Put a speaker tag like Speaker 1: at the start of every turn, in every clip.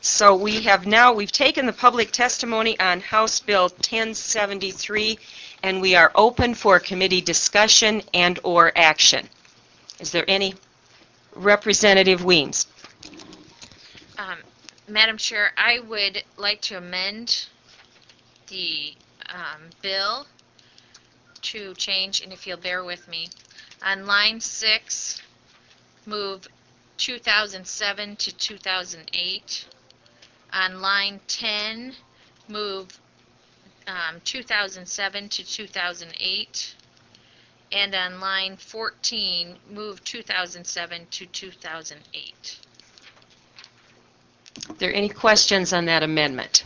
Speaker 1: So we've taken the public testimony on House Bill 1073, and we are open for committee discussion and or action. Is there any? Representative Weems.
Speaker 2: Madam Chair, I would like to amend the bill to change, and if you'll bear with me, on line 6, move 2007 to 2008. On line 10, move 2007 to 2008. And on line 14, move 2007 to 2008.
Speaker 1: Are there any questions on that amendment?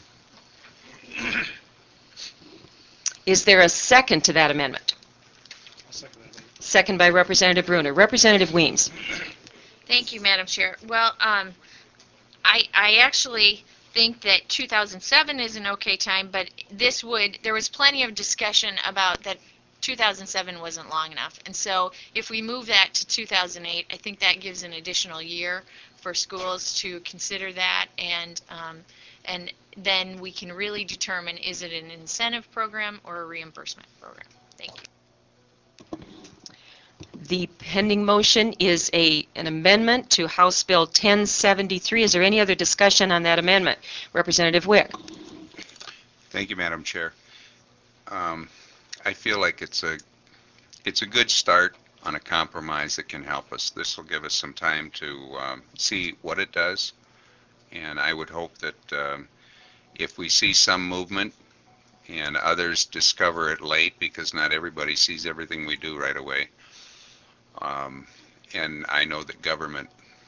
Speaker 1: Is there a second to that amendment? Second by Representative Bruner. Representative Weems.
Speaker 2: Thank you, Madam Chair. Well, I actually think that 2007 is an okay time, but there was plenty of discussion about that 2007 wasn't long enough. And so if we move that to 2008, I think that gives an additional year for schools to consider that, and then we can really determine, is it an incentive program or a reimbursement program? Thank you.
Speaker 1: The pending motion is an amendment to House Bill 1073. Is there any other discussion on that amendment? Representative Wick.
Speaker 3: Thank you, Madam Chair. I feel like it's a good start on a compromise that can help us. This will give us some time to see what it does, and I would hope that if we see some movement and others discover it late, because not everybody sees everything we do right away, and I know that government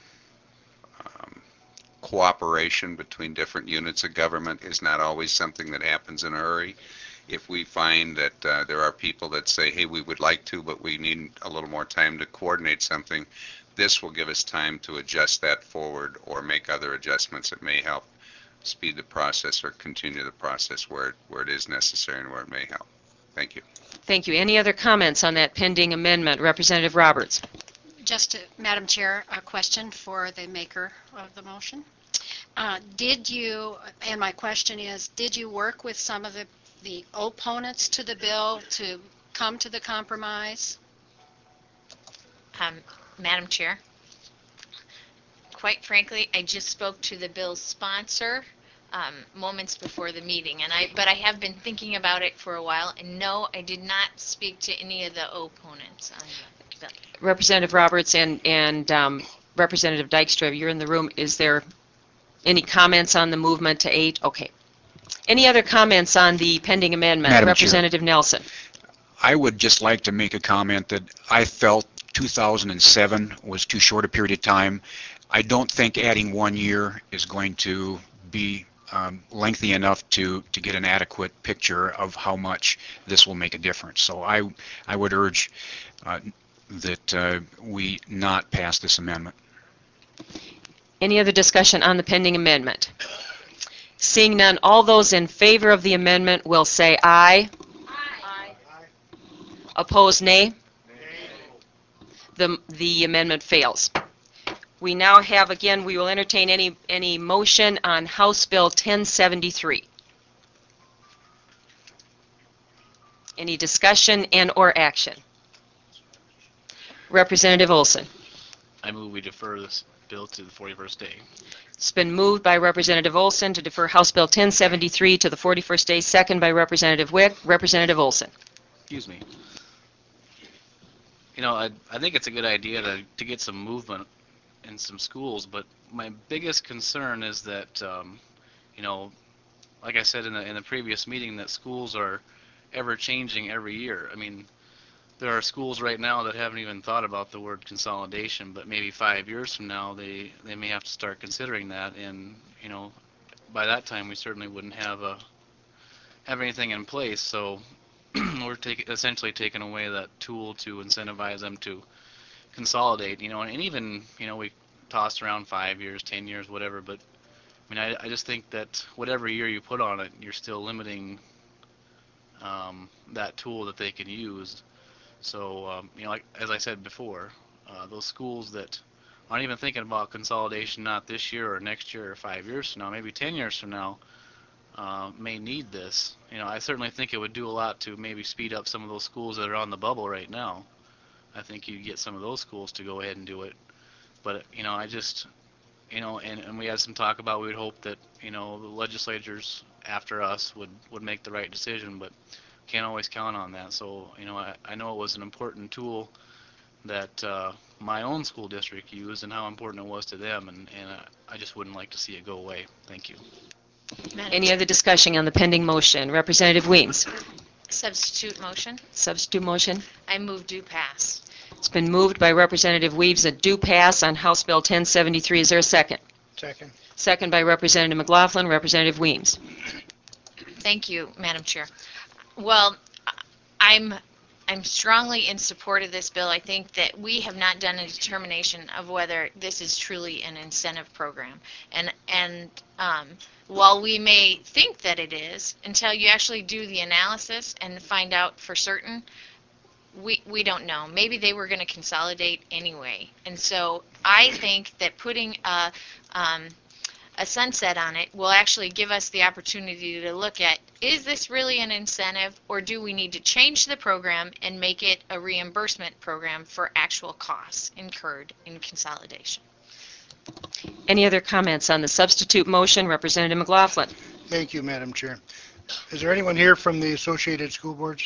Speaker 3: cooperation between different units of government is not always something that happens in a hurry. If we find that there are people that say, hey, we would like to, but we need a little more time to coordinate something, this will give us time to adjust that forward or make other adjustments that may help speed the process or continue the process where it is necessary and where it may help. Thank you.
Speaker 1: Thank you. Any other comments on that pending amendment? Representative Roberts.
Speaker 4: Madam Chair, a question for the maker of the motion. And my question is, did you work with some of the opponents to the bill to come to the compromise?
Speaker 2: Madam Chair, quite frankly, I just spoke to the bill's sponsor moments before the meeting, but I have been thinking about it for a while, and no, I did not speak to any of the opponents on the bill.
Speaker 1: Representative Roberts and Representative Dykstra, you're in the room. Is there any comments on the movement to 8? Okay. Any other comments on the pending amendment?
Speaker 5: Madam
Speaker 1: Representative
Speaker 5: Chair,
Speaker 1: Nelson.
Speaker 5: I would just like to make a comment that I felt 2007 was too short a period of time. I don't think adding 1 year is going to be lengthy enough to get an adequate picture of how much this will make a difference. So I would urge that we not pass this amendment.
Speaker 1: Any other discussion on the pending amendment? Seeing none, all those in favor of the amendment will say aye. Aye. Opposed, nay. The amendment fails. We now have, again, we will entertain any motion on House Bill 1073. Any discussion and or action? Representative Olson.
Speaker 6: I move we defer this bill to the 41st day.
Speaker 1: It's been moved by Representative Olson to defer House Bill 1073 to the 41st day, second by Representative Wick. Representative Olson.
Speaker 6: Excuse me. You know, I think it's a good idea to get some movement in some schools, but my biggest concern is that, you know, like I said in the previous meeting, that schools are ever changing every year. I mean, there are schools right now that haven't even thought about the word consolidation, but maybe 5 years from now they may have to start considering that, and you know, by that time we certainly wouldn't have anything in place. So we're essentially taking away that tool to incentivize them to consolidate. You know, and even, you know, we tossed around 5 years, 10 years, whatever, but I mean, I just think that whatever year you put on it, you're still limiting that tool that they can use. So, you know, like, as I said before, those schools that aren't even thinking about consolidation, not this year or next year or 5 years from now, maybe 10 years from now, may need this. I certainly think it would do a lot to maybe speed up some of those schools that are on the bubble right now. I think you'd get some of those schools to go ahead and do it. But, I just, and we had some talk about we would hope that, the legislatures after us would make the right decision, but can't always count on that. So, I know it was an important tool that my own school district used and how important it was to them, and I just wouldn't like to see it go away. Thank you.
Speaker 1: Any other discussion on the pending motion? Representative Weems.
Speaker 2: Substitute motion.
Speaker 1: Substitute motion.
Speaker 2: I move do pass.
Speaker 1: It's been moved by Representative Weems that do pass on House Bill 1073. Is there a second?
Speaker 7: Second.
Speaker 1: Second by Representative McLaughlin. Representative Weems.
Speaker 2: Thank you, Madam Chair. Well, I'm strongly in support of this bill. I think that we have not done a determination of whether this is truly an incentive program. And while we may think that it is, until you actually do the analysis and find out for certain, we don't know. Maybe they were going to consolidate anyway. And so I think that putting a sunset on it will actually give us the opportunity to look at, is this really an incentive, or do we need to change the program and make it a reimbursement program for actual costs incurred in consolidation?
Speaker 1: Any other comments on the substitute motion? Representative McLaughlin.
Speaker 7: Thank you, Madam Chair. Is there anyone here from the Associated School Boards?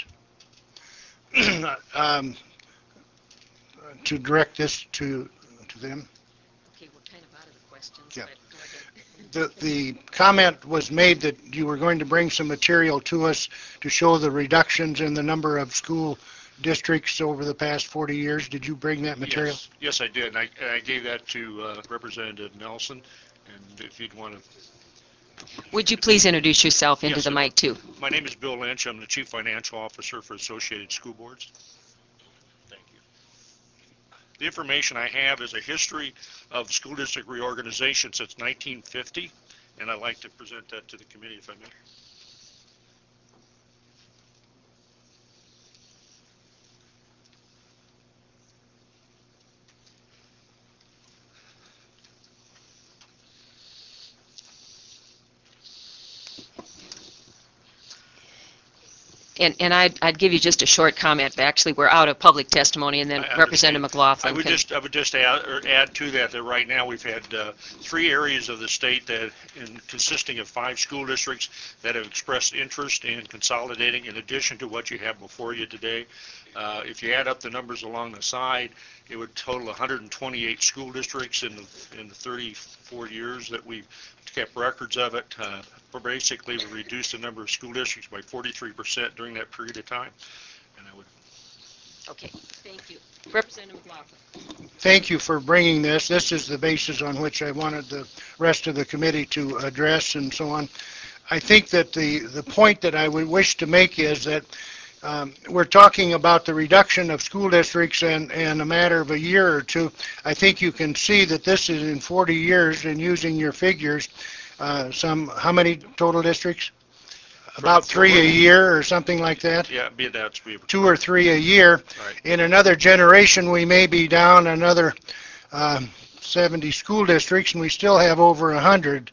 Speaker 7: To direct this to them?
Speaker 1: Okay, we're kind of out of the questions.
Speaker 7: Yeah.
Speaker 1: But go ahead.
Speaker 7: The comment was made that you were going to bring some material to us to show the reductions in the number of school districts over the past 40 years. Did you bring that material?
Speaker 8: Yes, I did. And I gave that to Representative Nelson. And if you'd want to.
Speaker 1: Would you please introduce yourself into
Speaker 8: Yes,
Speaker 1: the
Speaker 8: sir.
Speaker 1: mic, too?
Speaker 8: My name is Bill Lynch. I'm the Chief Financial Officer for Associated School Boards. Thank you. The information I have is a history of school district reorganization since 1950, and I'd like to present that to the committee if I may.
Speaker 1: And I'd give you just a short comment. Actually, we're out of public testimony, and then Representative McLaughlin
Speaker 8: I would just add to that right now we've had 3 areas of the state that, consisting of 5 school districts, that have expressed interest in consolidating in addition to what you have before you today. If you add up the numbers along the side, it would total 128 school districts in the 34 years that we've kept records of it. Basically, we reduced the number of school districts by 43% during that period of time. And I would.
Speaker 1: Okay, thank you. Representative McLaughlin.
Speaker 7: Thank you for bringing this. This is the basis on which I wanted the rest of the committee to address and so on. I think that the point that I would wish to make is that we're talking about the reduction of school districts and a matter of a year or two. I think you can see that this is in 40 years, and using your figures, how many total districts? About 3 a year or something like that?
Speaker 8: Yeah, be that.
Speaker 7: 2 or 3 a year.
Speaker 8: Right.
Speaker 7: In another generation, we may be down another 70 school districts, and we still have over 100,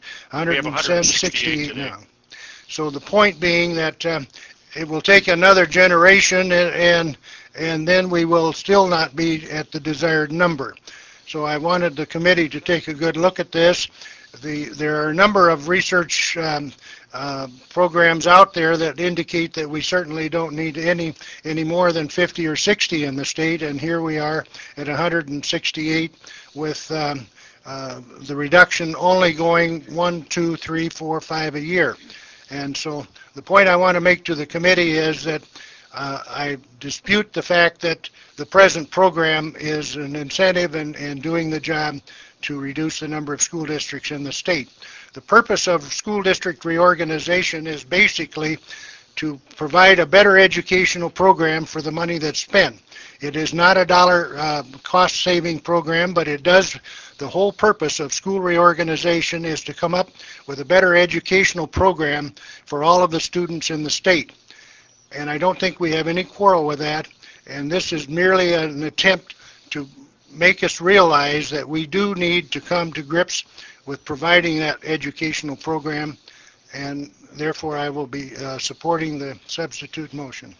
Speaker 7: 168 now. So the point being that it will take another generation, and then we will still not be at the desired number. So I wanted the committee to take a good look at this. There are a number of research programs out there that indicate that we certainly don't need any more than 50 or 60 in the state, and here we are at 168 with the reduction only going 1, 2, 3, 4, 5 a year. And so the point I want to make to the committee is that I dispute the fact that the present program is an incentive and doing the job to reduce the number of school districts in the state. The purpose of school district reorganization is basically to provide a better educational program for the money that's spent. It is not a dollar cost-saving program, but it does. The whole purpose of school reorganization is to come up with a better educational program for all of the students in the state. And I don't think we have any quarrel with that. And this is merely an attempt to make us realize that we do need to come to grips with providing that educational program, and therefore I will be supporting the substitute motion.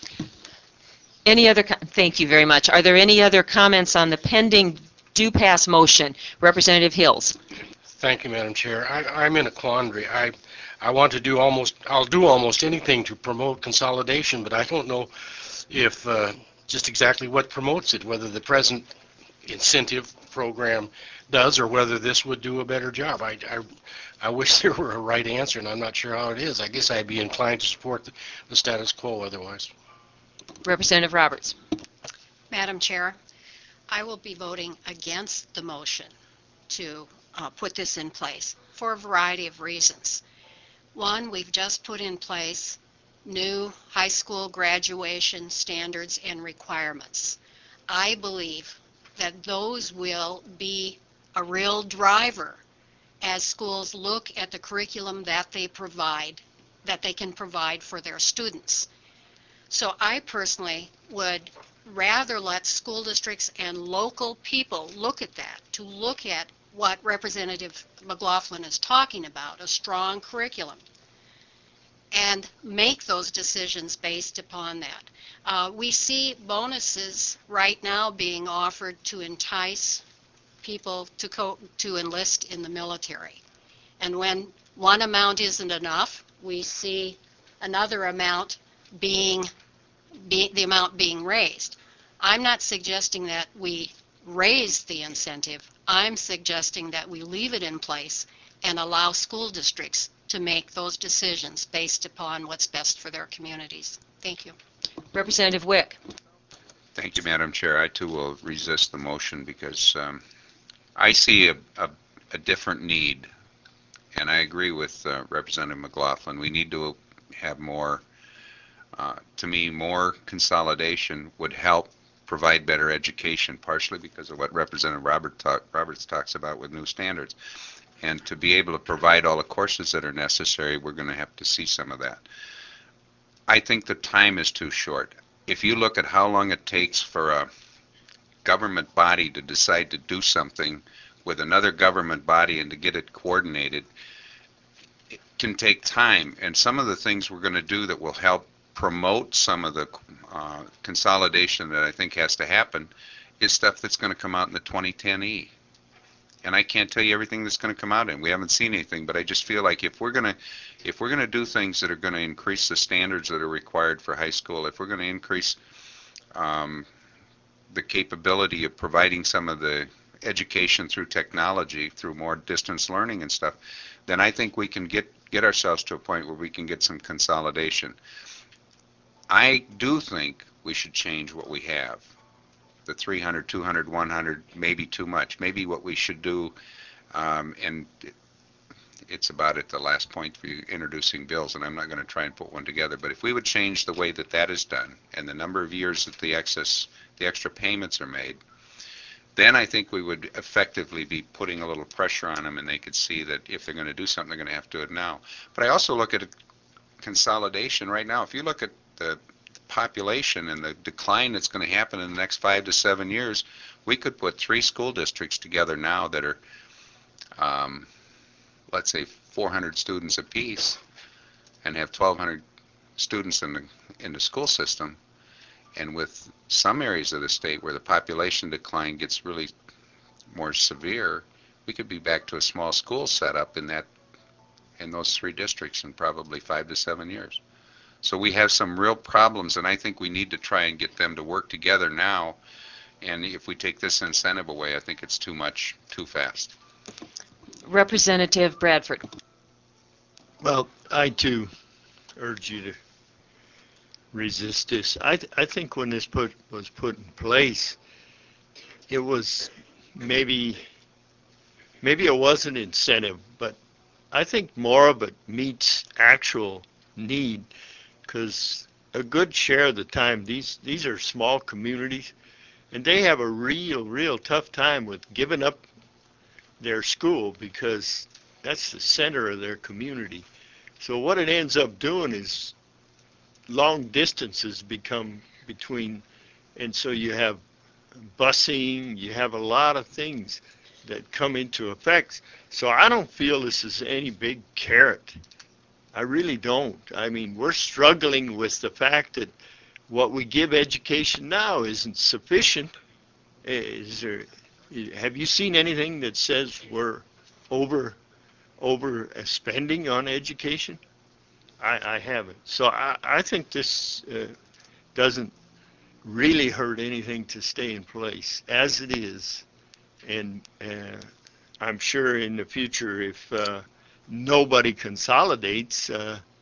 Speaker 1: Thank you very much. Are there any other comments on the pending do pass motion? Representative Hills.
Speaker 9: Thank you, Madam Chair. I'm in a quandary. I'll do almost anything to promote consolidation, but I don't know if just exactly what promotes it, whether the present incentive program does or whether this would do a better job. I wish there were a right answer, and I'm not sure how it is. I guess I'd be inclined to support the status quo otherwise.
Speaker 1: Representative Roberts.
Speaker 4: Madam Chair, I will be voting against the motion to put this in place for a variety of reasons. One, we've just put in place new high school graduation standards and requirements. I believe that those will be a real driver as schools look at the curriculum that they can provide for their students. So I personally would rather let school districts and local people look at that, to look at what Representative McLaughlin is talking about, a strong curriculum, and make those decisions based upon that. We see bonuses right now being offered to entice people to enlist in the military. And when one amount isn't enough, we see another amount the amount being raised. I'm not suggesting that we raise the incentive. I'm suggesting that we leave it in place and allow school districts to make those decisions based upon what's best for their communities. Thank you.
Speaker 1: Representative Wick.
Speaker 3: Thank you, Madam Chair. I too will resist the motion because I see a different need, and I agree with Representative McLaughlin. We need to have more, to me, more consolidation would help provide better education, partially because of what Representative Roberts talks about with new standards. And to be able to provide all the courses that are necessary, we're going to have to see some of that. I think the time is too short. If you look at how long it takes for a government body to decide to do something with another government body and to get it coordinated, it can take time. And some of the things we're going to do that will help promote some of the consolidation that I think has to happen is stuff that's going to come out in the 2010E. And I can't tell you everything that's going to come out in. We haven't seen anything, but I just feel like if we're going to do things that are going to increase the standards that are required for high school, if we're going to increase the capability of providing some of the education through technology, through more distance learning and stuff, then I think we can get ourselves to a point where we can get some consolidation. I do think we should change what we have. The 300, 200, 100, maybe too much. Maybe what we should do, and it's about at the last point for you introducing bills, and I'm not going to try and put one together, but if we would change the way that is done and the number of years that the extra payments are made, then I think we would effectively be putting a little pressure on them, and they could see that if they're going to do something, they're going to have to do it now. But I also look at consolidation right now. If you look at the population and the decline that's going to happen in the next 5 to 7 years, we could put 3 school districts together now that are, let's say, 400 students apiece, and have 1,200 students in the school system. And with some areas of the state where the population decline gets really more severe, we could be back to a small school setup in those 3 districts in probably 5 to 7 years. So we have some real problems, and I think we need to try and get them to work together now. And if we take this incentive away, I think it's too much, too fast.
Speaker 1: Representative Bradford.
Speaker 10: Well, I too urge you to resist this. I think when this was put in place, it was maybe it was an incentive, but I think more of it meets actual need. Because a good share of the time, these are small communities, and they have a real tough time with giving up their school because that's the center of their community. So what it ends up doing is long distances become between, and so you have busing, you have a lot of things that come into effect. So I don't feel this is any big carrot. I really don't. I mean, we're struggling with the fact that what we give education now isn't sufficient. Have you seen anything that says we're over spending on education? I haven't. So I think this doesn't really hurt anything to stay in place as it is. And I'm sure in the future, if nobody consolidates,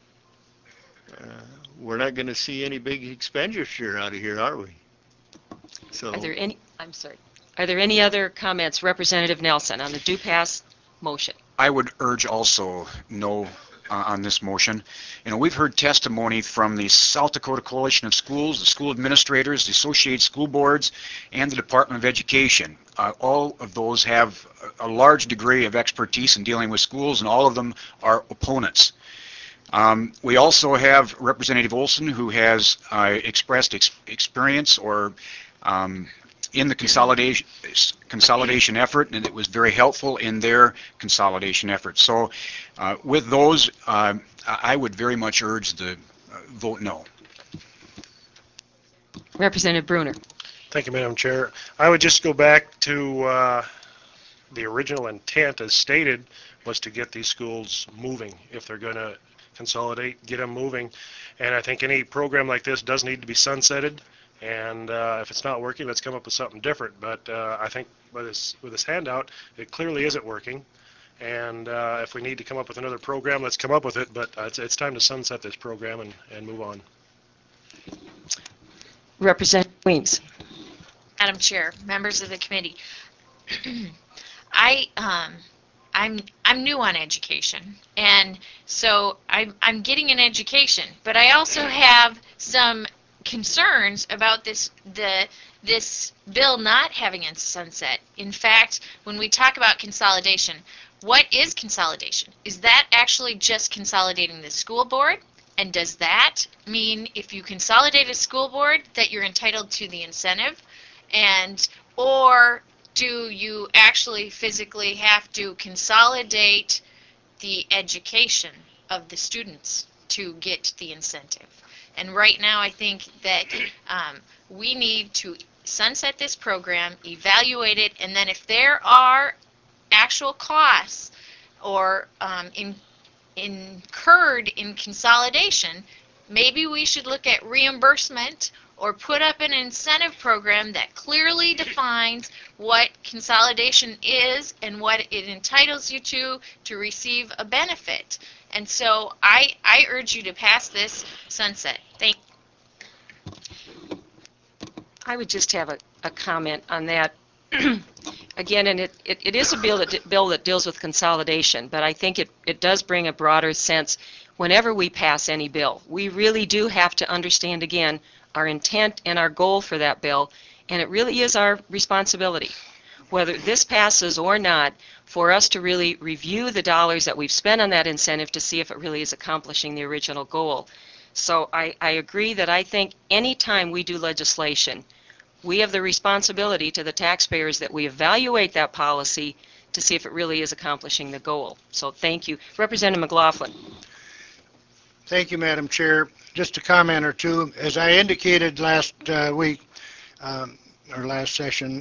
Speaker 10: we're not going to see any big expenditure out of here, are we? So
Speaker 1: Are there any other comments, Representative Nelson, on the do pass motion?
Speaker 5: I would urge also no on this motion. You know, we've heard testimony from the South Dakota Coalition of Schools, the school administrators, the Associated School Boards, and the Department of Education. All of those have a large degree of expertise in dealing with schools, and all of them are opponents. We also have Representative Olson, who has expressed experience or in the consolidation effort, and it was very helpful in their consolidation effort. So with those, I would very much urge the vote no.
Speaker 1: Representative Bruner.
Speaker 11: Thank you, Madam Chair. I would just go back to the original intent as stated was to get these schools moving. If they're going to consolidate, get them moving. And I think any program like this does need to be sunsetted. And if it's not working, let's come up with something different. But I think with this handout, it clearly isn't working. And if we need to come up with another program, let's come up with it. But it's time to sunset this program and move on.
Speaker 1: Representative Weems.
Speaker 2: Madam Chair, members of the committee, I'm new on education, and so I'm getting an education, but I also have some concerns about this bill not having a sunset. In fact, when we talk about consolidation, what is consolidation? Is that actually just consolidating the school board? And does that mean if you consolidate a school board that you're entitled to the incentive? Or do you actually physically have to consolidate the education of the students to get the incentive? And right now I think that we need to sunset this program, evaluate it, and then if there are actual costs or incurred in consolidation, maybe we should look at reimbursement or put up an incentive program that clearly defines what consolidation is and what it entitles you to receive a benefit. And so I urge you to pass this sunset. Thank you.
Speaker 1: I would just have a comment on that. Again, and it is a bill that deals with consolidation, but I think it does bring a broader sense. Whenever we pass any bill, we really do have to understand, again, our intent and our goal for that bill, and it really is our responsibility, whether this passes or not, for us to really review the dollars that we've spent on that incentive to see if it really is accomplishing the original goal. So I agree that I think any time we do legislation, we have the responsibility to the taxpayers that we evaluate that policy to see if it really is accomplishing the goal. So thank you. Representative McLaughlin.
Speaker 7: Thank you, Madam Chair. Just a comment or two. As I indicated last week, or last session,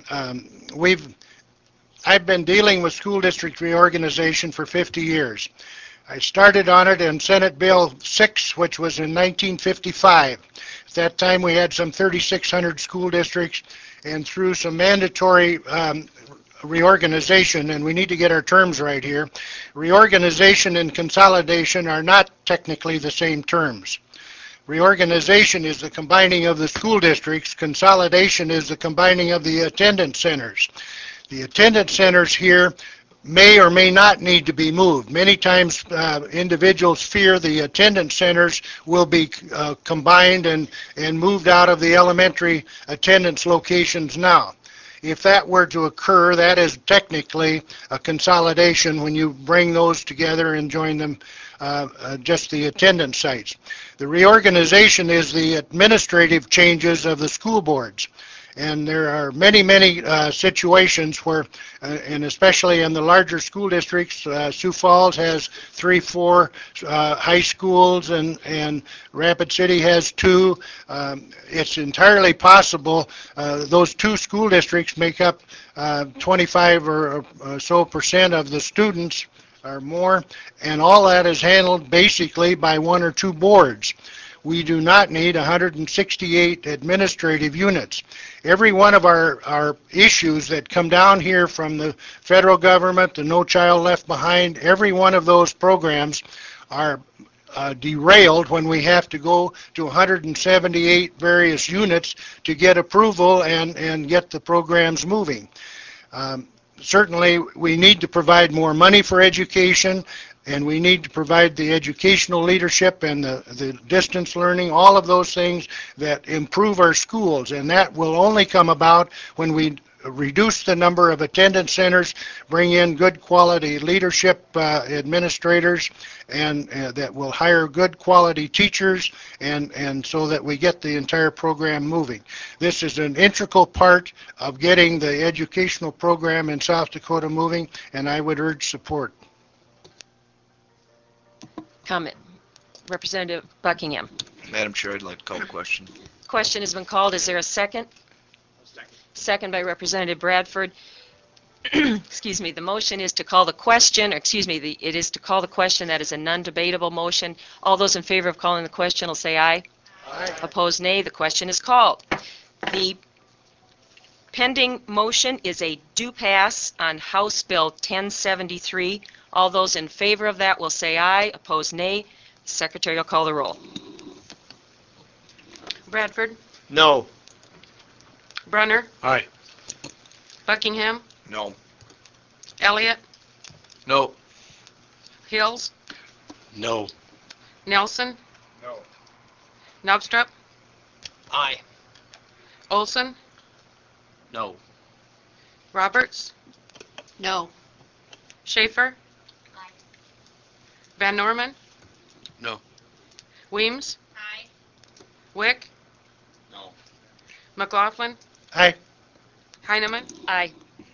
Speaker 7: I've been dealing with school district reorganization for 50 years. I started on it in Senate Bill 6, which was in 1955. At that time, we had some 3,600 school districts, and through some mandatory reorganization, and we need to get our terms right here, reorganization and consolidation are not technically the same terms. Reorganization is the combining of the school districts. Consolidation is the combining of the attendance centers. The attendance centers here may or may not need to be moved. Many times individuals fear the attendance centers will be combined and moved out of the elementary attendance locations now. If that were to occur, that is technically a consolidation when you bring those together and join them, just the attendance sites. The reorganization is the administrative changes of the school boards. And there are many, many situations where, and especially in the larger school districts, Sioux Falls has 3, 4 high schools, and Rapid City has 2. It's entirely possible those 2 school districts make up 25 or so percent of the students or more, and all that is handled basically by 1 or 2 boards. We do not need 168 administrative units. Every one of our issues that come down here from the federal government, the No Child Left Behind, every one of those programs are derailed when we have to go to 178 various units to get approval and get the programs moving. Certainly, we need to provide more money for education, and we need to provide the educational leadership and the distance learning, all of those things that improve our schools, and that will only come about when we reduce the number of attendance centers, bring in good quality leadership administrators, and that will hire good quality teachers, and so that we get the entire program moving. This is an integral part of getting the educational program in South Dakota moving, and I would urge support.
Speaker 1: Comment. Representative Buckingham.
Speaker 12: Madam Chair, I'd like to call the question.
Speaker 1: Question has been called. Is there a second? Second by Representative Bradford. Excuse me. The motion is to call the question, or excuse me, it is to call the question. That is a non-debatable motion. All those in favor of calling the question will say aye. Aye. Opposed, nay. The question is called. The pending motion is a do pass on House Bill 1073. All those in favor of that will say aye. Opposed, nay. The Secretary will call the roll.
Speaker 13: Bradford,
Speaker 10: No.
Speaker 13: Brunner,
Speaker 9: Aye.
Speaker 13: Buckingham,
Speaker 12: No.
Speaker 13: Elliott,
Speaker 6: No.
Speaker 13: Hills,
Speaker 9: No.
Speaker 13: Nelson,
Speaker 10: No.
Speaker 13: Knobstrup,
Speaker 12: Aye.
Speaker 13: Olson,
Speaker 6: No.
Speaker 13: Roberts,
Speaker 4: No.
Speaker 13: Schaefer, Van Norman,
Speaker 12: No.
Speaker 13: Weems, Wick,
Speaker 12: No.
Speaker 13: McLaughlin,
Speaker 7: Aye.
Speaker 13: Heineman,
Speaker 1: Aye.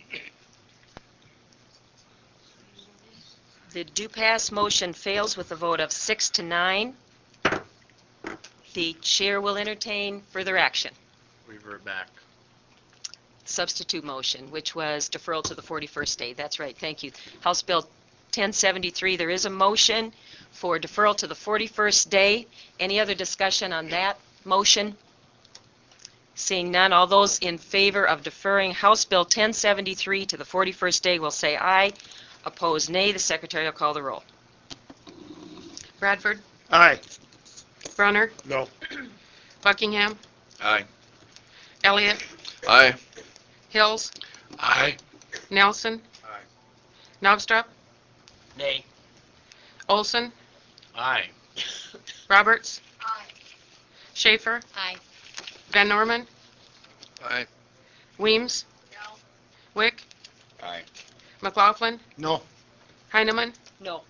Speaker 1: The do pass motion fails with a vote of 6 to 9. The chair will entertain further action.
Speaker 6: Revert back.
Speaker 1: Substitute motion, which was deferral to the 41st day. That's right. Thank you. House Bill 1073, there is a motion for deferral to the 41st day. Any other discussion on that motion? Seeing none, all those in favor of deferring House Bill 1073 to the 41st day will say aye. Opposed, nay. The Secretary will call the roll.
Speaker 13: Bradford,
Speaker 10: Aye.
Speaker 13: Brunner,
Speaker 10: No.
Speaker 13: Buckingham,
Speaker 12: Aye.
Speaker 13: Elliott,
Speaker 12: Aye.
Speaker 13: Hills,
Speaker 9: Aye.
Speaker 13: Nelson,
Speaker 12: Aye.
Speaker 13: Knobstrup,
Speaker 12: Nay.
Speaker 13: Olson,
Speaker 6: Aye.
Speaker 13: Roberts, Schaefer,
Speaker 4: Aye.
Speaker 13: Van Norman,
Speaker 12: Aye.
Speaker 13: Weems, Wick,
Speaker 12: Aye.
Speaker 13: McLaughlin,
Speaker 7: No.
Speaker 13: Heineman,
Speaker 1: No.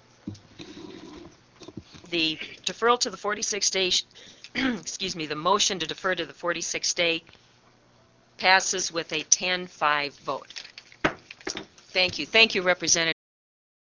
Speaker 1: The deferral to the 46 day, excuse me, the motion to defer to the 46 day passes with a 10-5 vote. Thank you. Thank you, Representative